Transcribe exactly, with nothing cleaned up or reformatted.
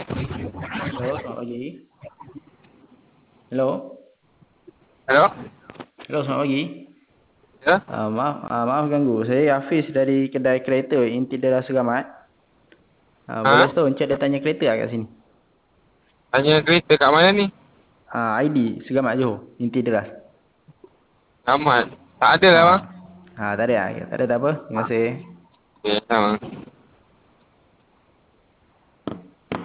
Halo, selamat pagi. Halo. Halo? Halo, selamat pagi. Ya? Uh, maaf, uh, maaf ganggu. Saya Hafiz dari kedai kereta Inti Dara Seramat. Uh, boleh Ha? tahu Encik ada tanya kereta tak kat sini? Tanya kereta kat mana ni? Uh, I D Seramat Johor, Inti Deras. Amat. Tak ada lah Ha. bang. Ha, tak ada ah. Tak ada tak apa. Terima kasih. Okay, sama.